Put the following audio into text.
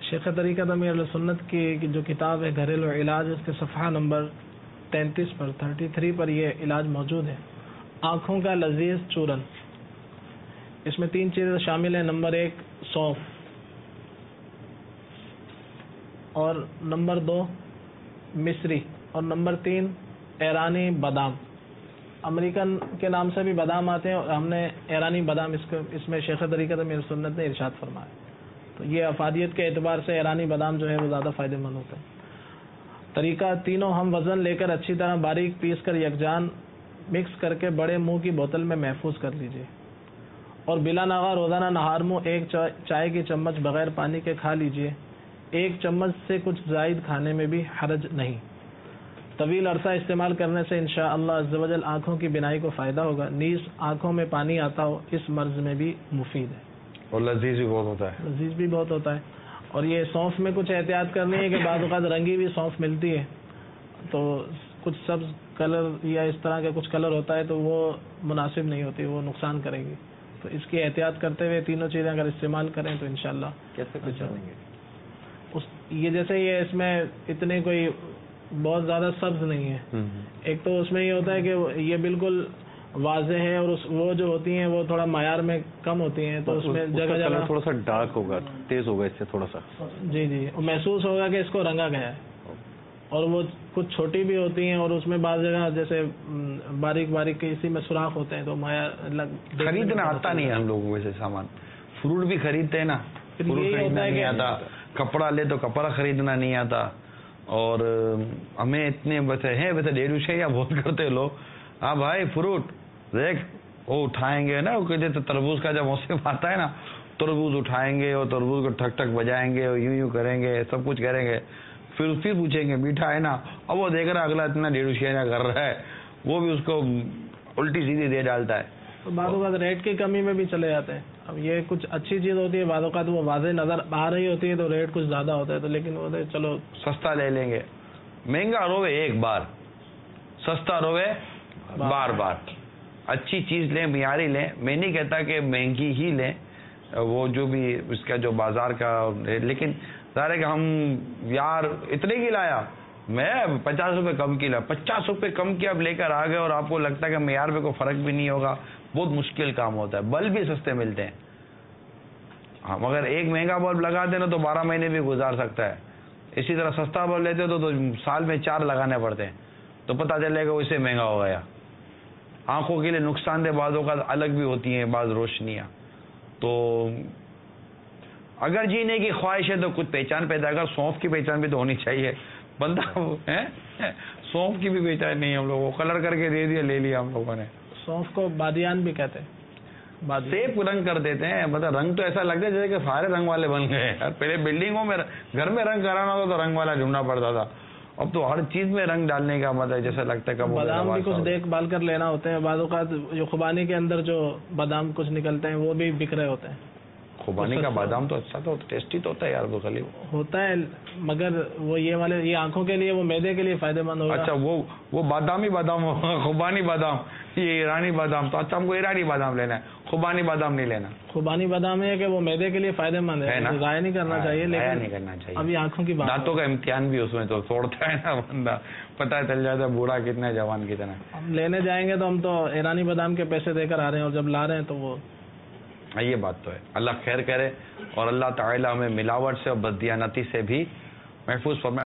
شیخ طریقت امیر اہل سنت کی جو کتاب ہے گھریلو علاج، اس کے صفحہ نمبر 33 پر یہ علاج موجود ہے۔ آنکھوں کا لذیذ چورن، اس میں 3 چیزیں شامل ہیں۔ نمبر 1 سونف، اور نمبر 2 مصری، اور نمبر 3 ایرانی بادام۔ امریکن کے نام سے بھی بادام آتے ہیں، اور ہم نے ایرانی بادام اس میں شیخ طریقت امیر سنت نے ارشاد فرمایا۔ تو یہ افادیت کے اعتبار سے ایرانی بادام جو ہے وہ زیادہ فائدہ مند ہوتا ہے۔ طریقہ تینوں ہم وزن لے کر اچھی طرح باریک پیس کر یکجان مکس کر کے بڑے منہ کی بوتل میں محفوظ کر لیجئے، اور بلا ناغہ روزانہ نہار منہ 1 چائے کی چمچ بغیر پانی کے کھا لیجئے۔ 1 چمچ سے کچھ زائد کھانے میں بھی حرج نہیں۔ طویل عرصہ استعمال کرنے سے انشاءاللہ عز و جل آنکھوں کی بینائی کو فائدہ ہوگا، نیز آنکھوں میں پانی آتا ہو اس مرض میں بھی مفید ہے، اور لذیذ بھی بہت ہوتا ہے۔ لذیذ بھی بہت ہوتا ہے۔ اور یہ سونف میں کچھ احتیاط کرنی ہے کہ بعض اوقات رنگی بھی سونف ملتی ہے، تو کچھ سبز کلر یا اس طرح کا کچھ کلر ہوتا ہے تو وہ مناسب نہیں ہوتی، وہ نقصان کرے گی۔ تو اس کی احتیاط کرتے ہوئے تینوں چیزیں اگر استعمال کریں تو انشاءاللہ کیسے پہچانیں گے؟ یہ جیسے یہ اس میں اتنے کوئی بہت زیادہ سبز نہیں ہے، ایک تو اس میں یہ ہوتا ہے کہ یہ بالکل واضح ہے، اور وہ جو ہوتی ہیں وہ تھوڑا معیار میں کم ہوتی ہیں، تو اس میں جگہ جگہ تھوڑا سا ڈارک ہوگا، تیز ہوگا اس سے تھوڑا سا، جی محسوس ہوگا کہ اس کو رنگا گیا ہے۔ اور وہ کچھ چھوٹی بھی ہوتی ہیں، اور اس میں بعض جگہ جیسے باریک باریک اسی میں سوراخ ہوتے ہیں، تو معیار خریدنا آتا نہیں ہے ہم لوگوں کو۔ ویسے سامان فروٹ بھی خریدتے ہیں نا، فروٹ خریدنا نہیں آتا، کپڑا لے تو کپڑا خریدنا نہیں آتا، اور ہمیں اتنے ویسے 1.5 یا بہت کرتے لوگ۔ ہاں بھائی فروٹ دیکھ، وہ اٹھائیں گے نا، وہ کہتے تو تربوز کا جب موسم آتا ہے نا، تربوز اٹھائیں گے اور تربوز کو ٹھک ٹھک بجائیں گے اور یوں کریں گے، سب کچھ کریں گے، پھر پوچھیں گے میٹھا ہے نا، اب وہ دیکھ رہا اگلا اتنا 1.5 کر رہا ہے، وہ بھی اس کو الٹی سیدھی دے ڈالتا ہے۔ تو بعض اوقات ریٹ کی کمی میں بھی چلے جاتے ہیں۔ اب یہ کچھ اچھی چیز ہوتی ہے، بعض اوقات وہ واضح نظر آ رہی ہوتی ہے تو ریٹ کچھ زیادہ ہوتا ہے، تو لیکن وہ چلو سستا لے لیں گے، مہنگا روے ایک بار، سستا روے بار بار۔ اچھی چیز لیں، معیاری لیں، میں نہیں کہتا کہ مہنگی ہی لیں، وہ جو بھی اس کا جو بازار کا، لیکن ظاہر ہے کہ ہم یار اتنے کی لایا، میں 50 روپے کم کی لایا، 50 روپے کم کی آپ لے کر آ گئے اور آپ کو لگتا ہے کہ معیار پہ کوئی فرق بھی نہیں ہوگا، بہت مشکل کام ہوتا ہے۔ بلب بھی سستے ملتے ہیں، ہم اگر ایک مہنگا بلب لگا دیں نا تو 12 مہینے بھی گزار سکتا ہے، اسی طرح سستا بلب لیتے ہو تو سال میں 4 لگانے پڑتے ہیں، تو پتہ چلے گا اسے مہنگا ہو گیا۔ آنکھوں کے لیے نقصان دہ بعض اوقات الگ بھی ہوتی ہیں بعض روشنیاں، تو اگر جینے کی خواہش ہے تو کچھ پہچان پیدا کر، سونف کی پہچان بھی تو ہونی چاہیے بندہ سونف کی بھی پہچان نہیں، ہم لوگوں کو کلر کر کے دے دیا، لے لیا ہم لوگوں نے۔ سونف کو بادیان بھی کہتے ہیں، سیب رنگ کر دیتے ہیں، مطلب رنگ تو ایسا لگتا ہے جیسے کہ سارے رنگ والے بن گئے۔ پہلے بلڈنگوں میں گھر میں رنگ کرانا ہوتا تو رنگ والا ڈھونڈنا پڑتا تھا، اب تو ہر چیز میں رنگ ڈالنے کا مطلب جیسا لگتا ہے کہ بادام بھی کچھ دیکھ بھال کر لینا ہوتے ہیں۔ بعض اوقات جو خوبانی کے اندر جو بادام کچھ نکلتے ہیں وہ بھی بک رہے ہوتے ہیں۔ خوبانی کا بادام تو اچھا تو ٹیسٹی تو ہوتا ہے یار، وہ خالی ہوتا ہے، مگر وہ یہ والے یہ آنکھوں کے لیے، وہ معدے کے لیے فائدہ مند ہوگا۔ اچھا وہ بادامی بادام ہوگا، خوبانی بادام، یہ ایرانی بادام، تو اچھا ہم کو ایرانی بادام لینا ہے، خوبانی بادام نہیں لینا۔ خوبانی بادام ہے کہ وہ معدے کے لیے فائدہ مند ہے، ضائع نہیں کرنا چاہیے، لیکن نہیں کرنا چاہیے۔ ابھی آنکھوں کی بات، دانتوں کا امتحان بھی اس میں تو توڑتا ہے نا بندہ، پتہ چل جاتا ہے بوڑھا کتنا جوان کتنا۔ ہم لینے جائیں گے تو ہم تو ایرانی بادام کے پیسے دے کر آ رہے ہیں، اور جب لا رہے ہیں تو وہ یہ بات تو ہے۔ اللہ خیر کرے، اور اللہ تعالی ہمیں ملاوٹ سے اور بددیانتی سے بھی محفوظ فرمائے۔